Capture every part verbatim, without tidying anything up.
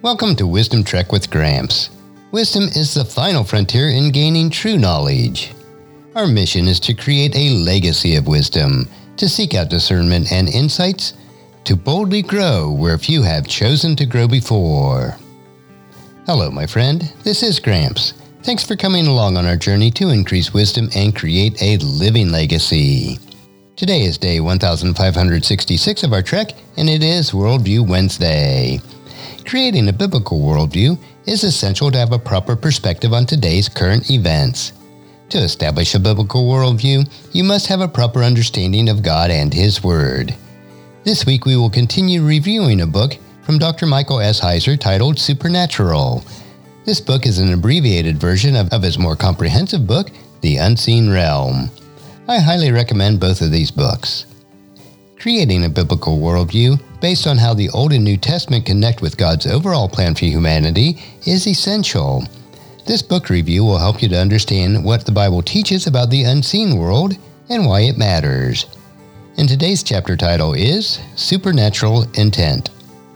Welcome to Wisdom Trek with Gramps. Wisdom is the final frontier in gaining true knowledge. Our mission is to create a legacy of wisdom, to seek out discernment and insights, to boldly grow where few have chosen to grow before. Hello, my friend. This is Gramps. Thanks for coming along on our journey to increase wisdom and create a living legacy. Today is day one thousand five hundred sixty-six of our trek, and it is Worldview Wednesday. Creating a biblical worldview is essential to have a proper perspective on today's current events. To establish a biblical worldview, you must have a proper understanding of God and His Word. This week we will continue reviewing a book from Doctor Michael S. Heiser titled Supernatural. This book is an abbreviated version of, of his more comprehensive book, The Unseen Realm. I highly recommend both of these books. Creating a biblical worldview based on how the Old and New Testament connect with God's overall plan for humanity is essential. This book review will help you to understand what the Bible teaches about the unseen world and why it matters. And today's chapter title is Supernatural Intent.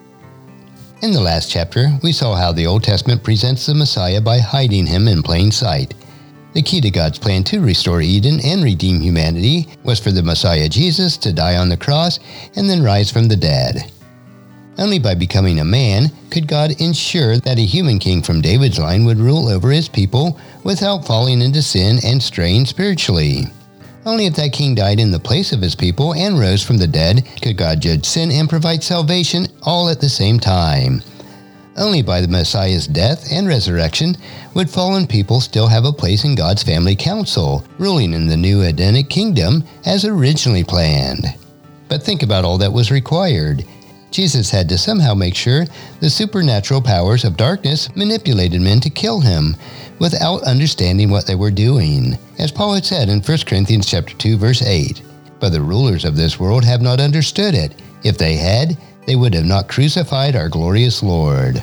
In the last chapter, we saw how the Old Testament presents the Messiah by hiding him in plain sight. The key to God's plan to restore Eden and redeem humanity was for the Messiah Jesus to die on the cross and then rise from the dead. Only by becoming a man could God ensure that a human king from David's line would rule over his people without falling into sin and straying spiritually. Only if that king died in the place of his people and rose from the dead could God judge sin and provide salvation all at the same time. Only by the Messiah's death and resurrection would fallen people still have a place in God's family council, ruling in the new Edenic kingdom as originally planned. But think about all that was required. Jesus had to somehow make sure the supernatural powers of darkness manipulated men to kill him without understanding what they were doing. As Paul had said in First Corinthians chapter two, verse eight, "But the rulers of this world have not understood it. If they had, they would have not crucified our glorious Lord."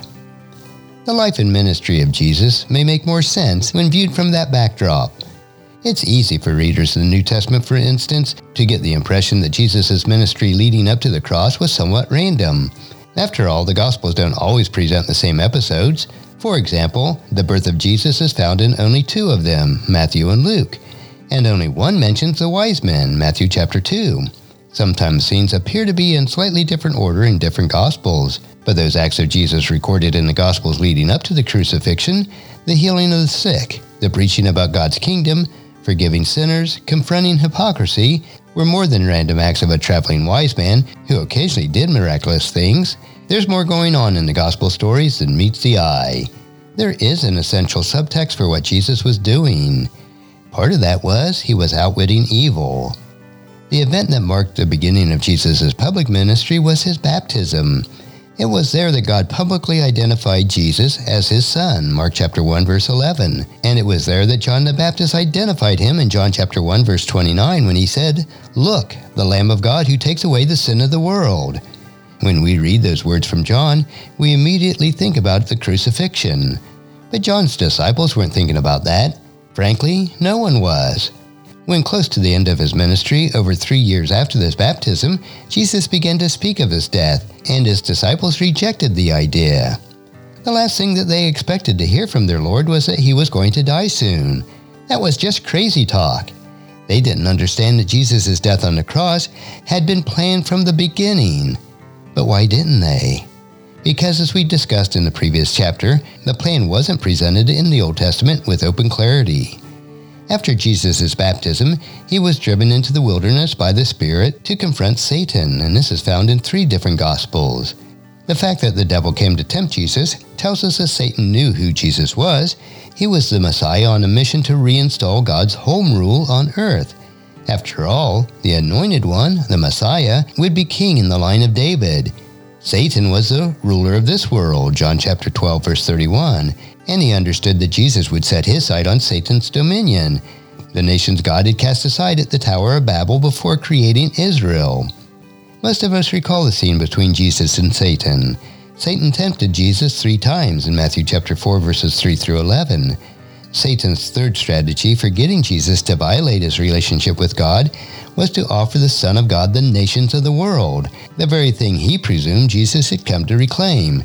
The life and ministry of Jesus may make more sense when viewed from that backdrop. It's easy for readers of the New Testament, for instance, to get the impression that Jesus' ministry leading up to the cross was somewhat random. After all, the Gospels don't always present the same episodes. For example, the birth of Jesus is found in only two of them, Matthew and Luke, and only one mentions the wise men, Matthew chapter two. Sometimes scenes appear to be in slightly different order in different Gospels, but those acts of Jesus recorded in the Gospels leading up to the crucifixion, the healing of the sick, the preaching about God's kingdom, forgiving sinners, confronting hypocrisy, were more than random acts of a traveling wise man who occasionally did miraculous things. There's more going on in the Gospel stories than meets the eye. There is an essential subtext for what Jesus was doing. Part of that was he was outwitting evil. The event that marked the beginning of Jesus' public ministry was his baptism. It was there that God publicly identified Jesus as his son, Mark chapter one, verse eleven. And it was there that John the Baptist identified him in John chapter one, verse twenty-nine, when he said, "Look, the Lamb of God who takes away the sin of the world." When we read those words from John, we immediately think about the crucifixion. But John's disciples weren't thinking about that. Frankly, no one was. When close to the end of his ministry, over three years after this baptism, Jesus began to speak of his death, and his disciples rejected the idea. The last thing that they expected to hear from their Lord was that he was going to die soon. That was just crazy talk. They didn't understand that Jesus' death on the cross had been planned from the beginning. But why didn't they? Because as we discussed in the previous chapter, the plan wasn't presented in the Old Testament with open clarity. After Jesus' baptism, he was driven into the wilderness by the Spirit to confront Satan, and this is found in three different Gospels. The fact that the devil came to tempt Jesus tells us that Satan knew who Jesus was. He was the Messiah on a mission to reinstall God's home rule on earth. After all, the Anointed One, the Messiah, would be king in the line of David. Satan was the ruler of this world, John chapter twelve, verse thirty-one, and he understood that Jesus would set his sight on Satan's dominion, the nations God had cast aside at the Tower of Babel before creating Israel. Most of us recall the scene between Jesus and Satan. Satan tempted Jesus three times in Matthew chapter four, verses three through eleven. Satan's third strategy for getting Jesus to violate his relationship with God was to offer the Son of God the nations of the world, the very thing he presumed Jesus had come to reclaim.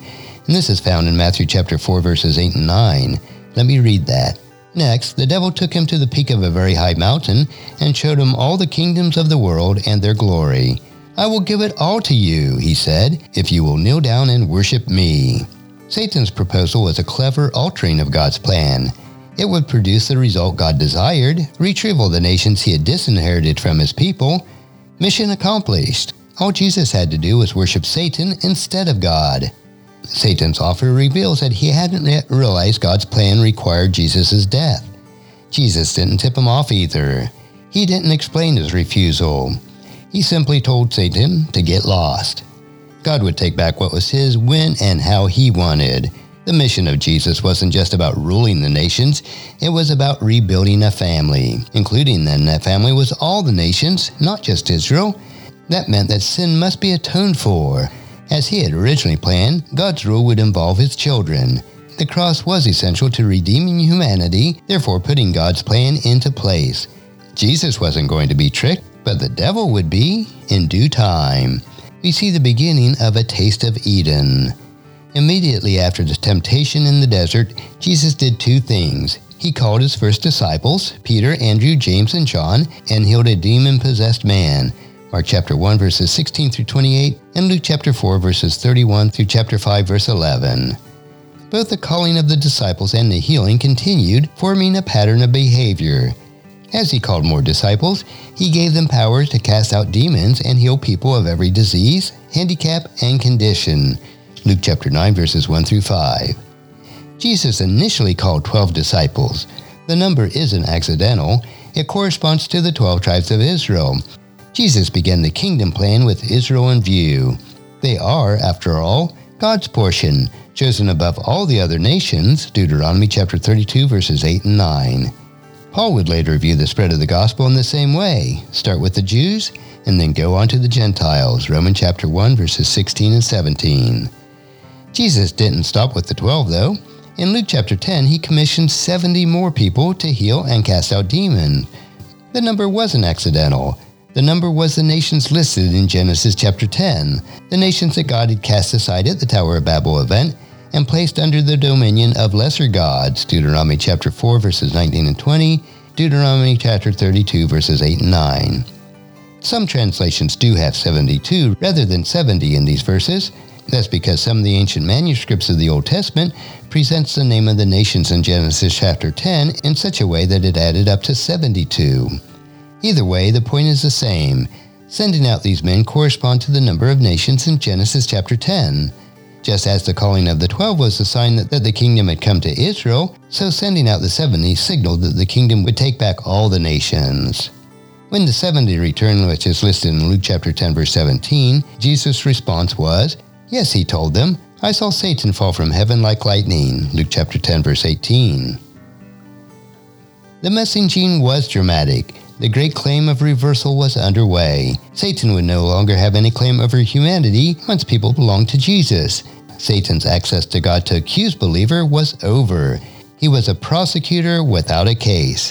And this is found in Matthew chapter four, verses eight and nine. Let me read that. Next, the devil took him to the peak of a very high mountain and showed him all the kingdoms of the world and their glory. I will give it all to you, he said, if you will kneel down and worship me. Satan's proposal was a clever altering of God's plan. It would produce the result God desired, retrieval the nations he had disinherited from his people. Mission accomplished. All Jesus had to do was worship Satan instead of God. Satan's offer reveals that he hadn't yet realized God's plan required Jesus' death. Jesus didn't tip him off either. He didn't explain his refusal. He simply told Satan to get lost. God would take back what was his when and how he wanted. The mission of Jesus wasn't just about ruling the nations, it was about rebuilding a family. Including in that family was all the nations, not just Israel. That meant that sin must be atoned for. As he had originally planned, God's rule would involve his children. The cross was essential to redeeming humanity, therefore putting God's plan into place. Jesus wasn't going to be tricked, but the devil would be in due time. We see the beginning of a taste of Eden. Immediately after the temptation in the desert, Jesus did two things. He called his first disciples, Peter, Andrew, James, and John, and healed a demon-possessed man. Mark chapter one, verses sixteen through twenty-eight, and Luke chapter four, verses thirty-one through chapter five, verse eleven. Both the calling of the disciples and the healing continued, forming a pattern of behavior. As he called more disciples, he gave them powers to cast out demons and heal people of every disease, handicap, and condition. Luke chapter nine, verses one through five. Jesus initially called twelve disciples. The number isn't accidental. It corresponds to the twelve tribes of Israel. Jesus began the kingdom plan with Israel in view. They are, after all, God's portion, chosen above all the other nations, Deuteronomy chapter thirty-two, verses eight and nine. Paul would later view the spread of the gospel in the same way. Start with the Jews, and then go on to the Gentiles, Romans chapter one, verses sixteen and seventeen. Jesus didn't stop with the twelve, though. In Luke chapter ten, he commissioned seventy more people to heal and cast out demons. The number wasn't accidental. The number was the nations listed in Genesis chapter ten, the nations that God had cast aside at the Tower of Babel event and placed under the dominion of lesser gods, Deuteronomy chapter four, verses nineteen and twenty, Deuteronomy chapter thirty-two, verses eight and nine. Some translations do have seventy-two rather than seventy in these verses. That's because some of the ancient manuscripts of the Old Testament presents the name of the nations in Genesis chapter ten in such a way that it added up to seventy-two. Either way, the point is the same. Sending out these men correspond to the number of nations in Genesis chapter ten. Just as the calling of the twelve was a sign that, that the kingdom had come to Israel, so sending out the seventy signaled that the kingdom would take back all the nations. When the seventy returned, which is listed in Luke chapter ten, verse seventeen, Jesus' response was, "Yes," he told them, "I saw Satan fall from heaven like lightning," Luke chapter ten, verse eighteen. The messaging was dramatic. The great claim of reversal was underway. Satan would no longer have any claim over humanity once people belonged to Jesus. Satan's access to God to accuse believer was over. He was a prosecutor without a case.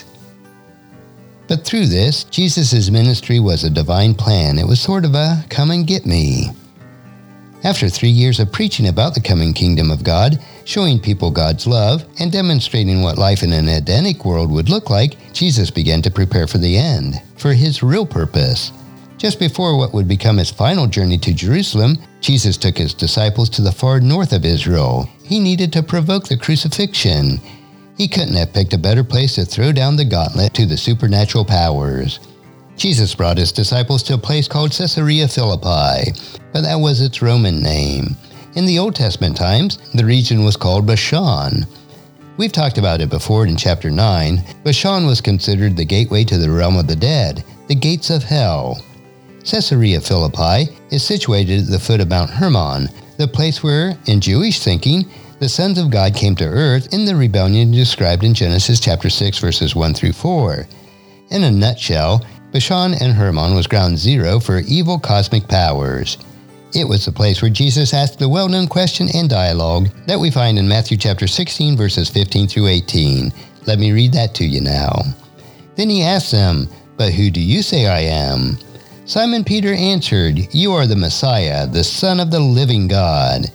But through this, Jesus' ministry was a divine plan. It was sort of a come and get me. After three years of preaching about the coming kingdom of God, showing people God's love, and demonstrating what life in an Edenic world would look like, Jesus began to prepare for the end, for his real purpose. Just before what would become his final journey to Jerusalem, Jesus took his disciples to the far north of Israel. He needed to provoke the crucifixion. He couldn't have picked a better place to throw down the gauntlet to the supernatural powers. Jesus brought his disciples to a place called Caesarea Philippi, but that was its Roman name. In the Old Testament times, the region was called Bashan. We've talked about it before in chapter nine. Bashan was considered the gateway to the realm of the dead, the gates of hell. Caesarea Philippi is situated at the foot of Mount Hermon, the place where, in Jewish thinking, the sons of God came to earth in the rebellion described in Genesis chapter six, verses one through four. In a nutshell, Bashan and Hermon was ground zero for evil cosmic powers. It was the place where Jesus asked the well-known question and dialogue that we find in Matthew chapter sixteen, verses fifteen through eighteen. Let me read that to you now. Then he asked them, "But who do you say I am?" Simon Peter answered, "You are the Messiah, the Son of the living God."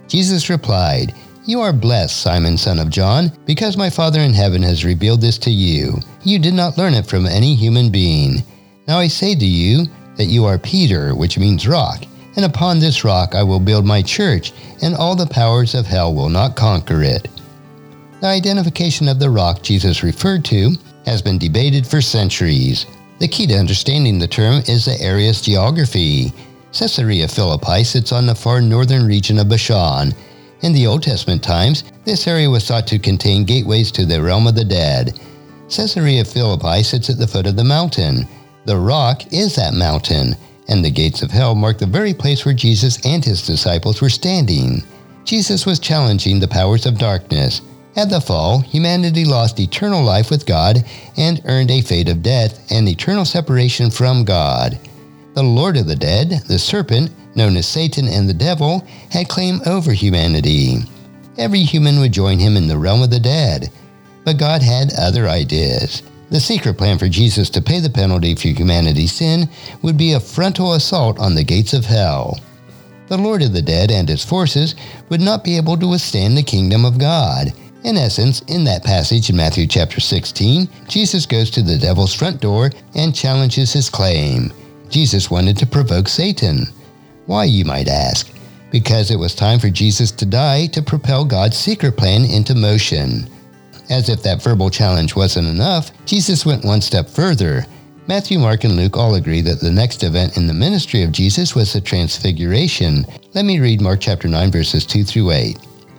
Jesus replied, "You are blessed, Simon, son of John, because my Father in heaven has revealed this to you. You did not learn it from any human being. Now I say to you that you are Peter, which means rock, and upon this rock I will build my church, and all the powers of hell will not conquer it." The identification of the rock Jesus referred to has been debated for centuries. The key to understanding the term is the area's geography. Caesarea Philippi sits on the far northern region of Bashan. In the Old Testament times, this area was thought to contain gateways to the realm of the dead. Caesarea Philippi sits at the foot of the mountain. The rock is that mountain, and the gates of hell mark the very place where Jesus and his disciples were standing. Jesus was challenging the powers of darkness. At the fall, humanity lost eternal life with God and earned a fate of death and eternal separation from God. The Lord of the Dead, the serpent, known as Satan and the devil, had claim over humanity. Every human would join him in the realm of the dead. But God had other ideas. The secret plan for Jesus to pay the penalty for humanity's sin would be a frontal assault on the gates of hell. The Lord of the Dead and his forces would not be able to withstand the kingdom of God. In essence, in that passage in Matthew chapter sixteen, Jesus goes to the devil's front door and challenges his claim. Jesus wanted to provoke Satan. Why, you might ask? Because it was time for Jesus to die to propel God's secret plan into motion. As if that verbal challenge wasn't enough, Jesus went one step further. Matthew, Mark, and Luke all agree that the next event in the ministry of Jesus was the Transfiguration. Let me read Mark chapter nine, verses two through eight.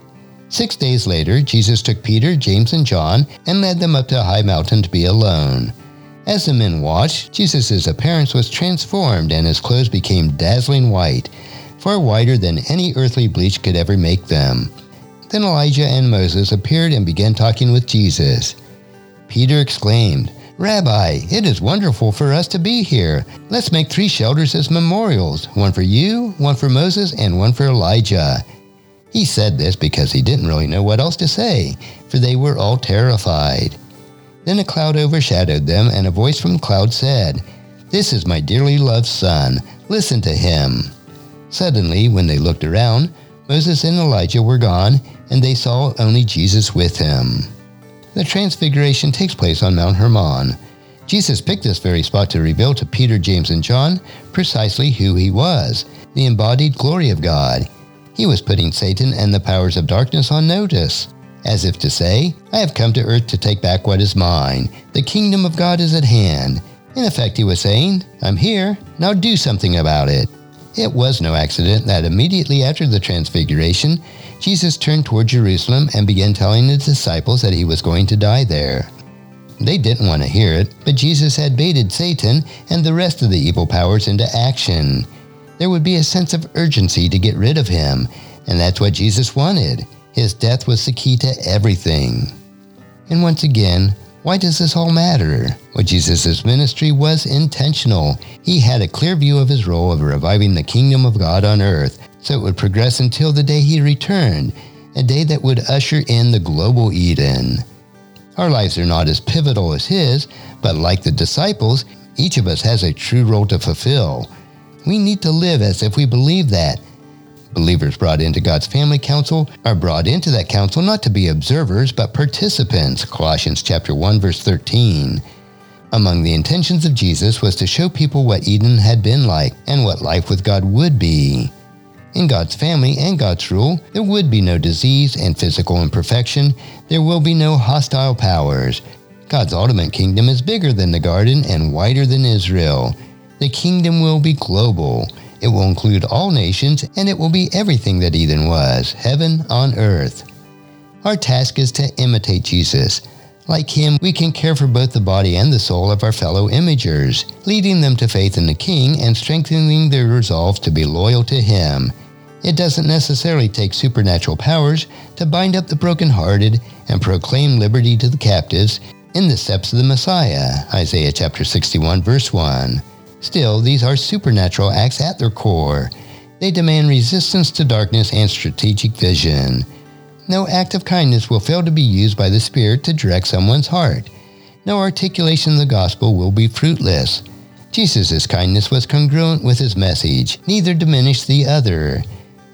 Six days later, Jesus took Peter, James, and John and led them up to a high mountain to be alone. As the men watched, Jesus' appearance was transformed and his clothes became dazzling white, far whiter than any earthly bleach could ever make them. Then Elijah and Moses appeared and began talking with Jesus. Peter exclaimed, "Rabbi, it is wonderful for us to be here. Let's make three shelters as memorials, one for you, one for Moses, and one for Elijah." He said this because he didn't really know what else to say, for they were all terrified. Then a cloud overshadowed them, and a voice from the cloud said, "This is my dearly loved son. Listen to him." Suddenly, when they looked around, Moses and Elijah were gone, and they saw only Jesus with him. The Transfiguration takes place on Mount Hermon. Jesus picked this very spot to reveal to Peter, James, and John precisely who he was, the embodied glory of God. He was putting Satan and the powers of darkness on notice, as if to say, "I have come to earth to take back what is mine. The kingdom of God is at hand." In effect, he was saying, "I'm here, now do something about it." It was no accident that immediately after the Transfiguration, Jesus turned toward Jerusalem and began telling his disciples that he was going to die there. They didn't want to hear it, but Jesus had baited Satan and the rest of the evil powers into action. There would be a sense of urgency to get rid of him, and that's what Jesus wanted. His death was the key to everything. And once again, why does this all matter? Well, Jesus' ministry was intentional. He had a clear view of his role of reviving the kingdom of God on earth, so it would progress until the day he returned, a day that would usher in the global Eden. Our lives are not as pivotal as his, but like the disciples, each of us has a true role to fulfill. We need to live as if we believe that. Believers brought into God's family council are brought into that council not to be observers, but participants. Colossians chapter one, verse thirteen. Among the intentions of Jesus was to show people what Eden had been like and what life with God would be. In God's family and God's rule, there would be no disease and physical imperfection. There will be no hostile powers. God's ultimate kingdom is bigger than the garden and wider than Israel. The kingdom will be global. It will include all nations, and it will be everything that Eden was, heaven on earth. Our task is to imitate Jesus. Like him, we can care for both the body and the soul of our fellow imagers, leading them to faith in the King and strengthening their resolve to be loyal to him. It doesn't necessarily take supernatural powers to bind up the brokenhearted and proclaim liberty to the captives in the steps of the Messiah, Isaiah chapter sixty-one, verse one. Still, these are supernatural acts at their core. They demand resistance to darkness and strategic vision. No act of kindness will fail to be used by the Spirit to direct someone's heart. No articulation of the gospel will be fruitless. Jesus' kindness was congruent with his message, neither diminished the other.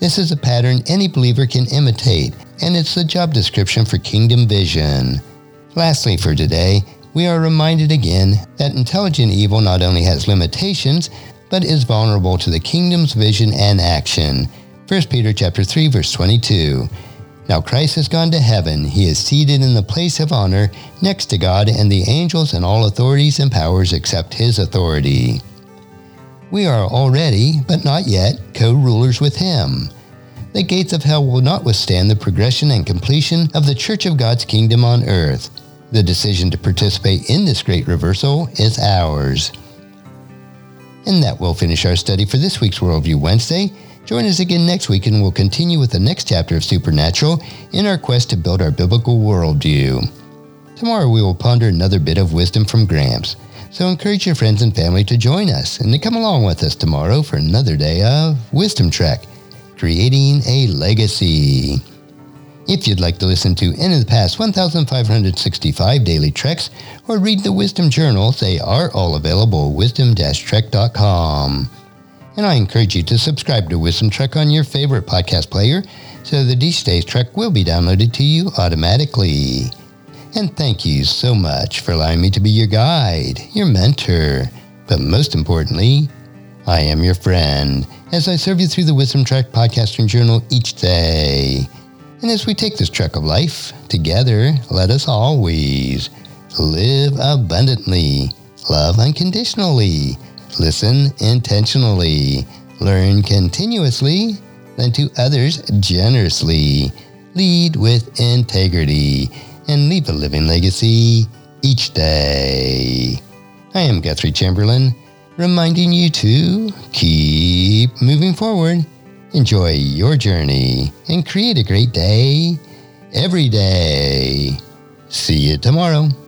This is a pattern any believer can imitate, and it's the job description for Kingdom Vision. Lastly for today, we are reminded again that intelligent evil not only has limitations, but is vulnerable to the kingdom's vision and action. First Peter chapter three, verse twenty-two. Now Christ has gone to heaven. He is seated in the place of honor next to God and the angels and all authorities and powers except his authority. We are already, but not yet, co-rulers with him. The gates of hell will not withstand the progression and completion of the Church of God's kingdom on earth. The decision to participate in this great reversal is ours. And that will finish our study for this week's Worldview Wednesday. Join us again next week and we'll continue with the next chapter of Supernatural in our quest to build our biblical worldview. Tomorrow we will ponder another bit of wisdom from Gramps. So encourage your friends and family to join us and to come along with us tomorrow for another day of Wisdom Trek, Creating a Legacy. If you'd like to listen to any of the past one thousand five hundred sixty-five daily treks or read the Wisdom Journals, they are all available at wisdom dash trek dot com. And I encourage you to subscribe to Wisdom Trek on your favorite podcast player so that each day's trek will be downloaded to you automatically. And thank you so much for allowing me to be your guide, your mentor, but most importantly, I am your friend as I serve you through the Wisdom Trek podcast and journal each day. And as we take this trek of life together, let us always live abundantly, love unconditionally, listen intentionally, learn continuously, lend to others generously, lead with integrity, and leave a living legacy each day. I am Guthrie Chamberlain, reminding you to keep moving forward. Enjoy your journey and create a great day every day. See you tomorrow.